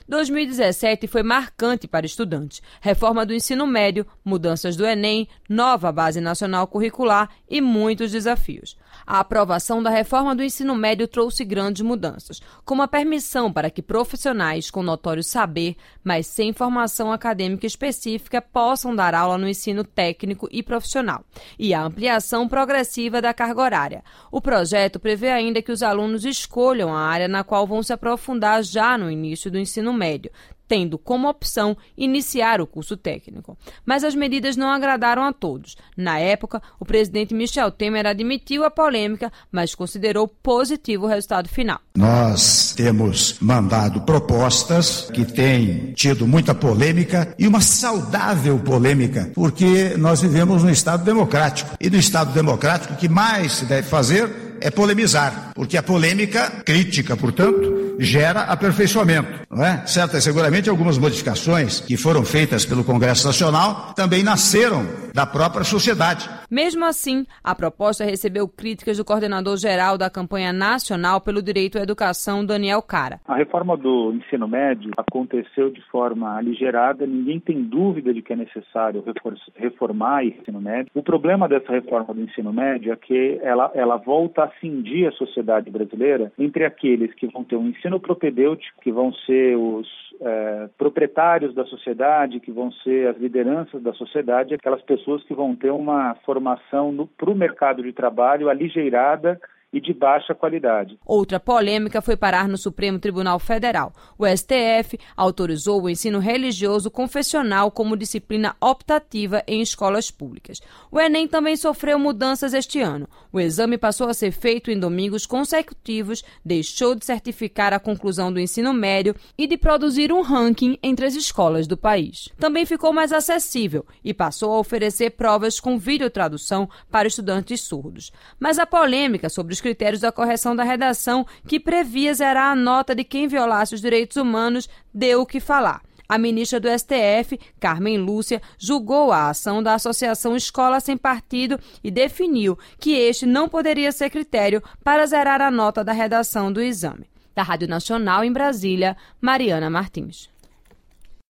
2017 foi marcante para estudantes. Reforma do ensino médio, mudanças do Enem, nova base nacional curricular e muitos desafios. A aprovação da reforma do ensino médio trouxe grandes mudanças, como a permissão para que profissionais com notório saber, mas sem formação acadêmica específica, possam dar aula no ensino técnico e profissional, e a ampliação progressiva da carga horária. O projeto prevê ainda que os alunos escolham a área na qual vão se aprofundar já no início do ensino médio, tendo como opção iniciar o curso técnico. Mas as medidas não agradaram a todos. Na época, o presidente Michel Temer admitiu a polêmica, mas considerou positivo o resultado final. Nós temos mandado propostas que têm tido muita polêmica e uma saudável polêmica, porque nós vivemos num Estado democrático. E no Estado democrático o que mais se deve fazer é polemizar, porque a polêmica crítica, portanto, gera aperfeiçoamento, não é? Certo, seguramente algumas modificações que foram feitas pelo Congresso Nacional também nasceram da própria sociedade. Mesmo assim, a proposta recebeu críticas do coordenador-geral da campanha nacional pelo direito à educação, Daniel Cara. A reforma do ensino médio aconteceu de forma aligerada, ninguém tem dúvida de que é necessário reformar o ensino médio. O problema dessa reforma do ensino médio é que ela volta a cindir a sociedade brasileira entre aqueles que vão ter um ensino propedêutico, que vão ser os proprietários da sociedade, que vão ser as lideranças da sociedade, aquelas pessoas que vão ter uma formação para o mercado de trabalho aligeirada e de baixa qualidade. Outra polêmica foi parar no Supremo Tribunal Federal. O STF autorizou o ensino religioso confessional como disciplina optativa em escolas públicas. O Enem também sofreu mudanças este ano. O exame passou a ser feito em domingos consecutivos, deixou de certificar a conclusão do ensino médio e de produzir um ranking entre as escolas do país. Também ficou mais acessível e passou a oferecer provas com videotradução para estudantes surdos. Mas a polêmica sobre os critérios da correção da redação, que previa zerar a nota de quem violasse os direitos humanos, deu o que falar. A ministra do STF, Carmen Lúcia, julgou a ação da Associação Escola Sem Partido e definiu que este não poderia ser critério para zerar a nota da redação do exame. Da Rádio Nacional em Brasília, Mariana Martins.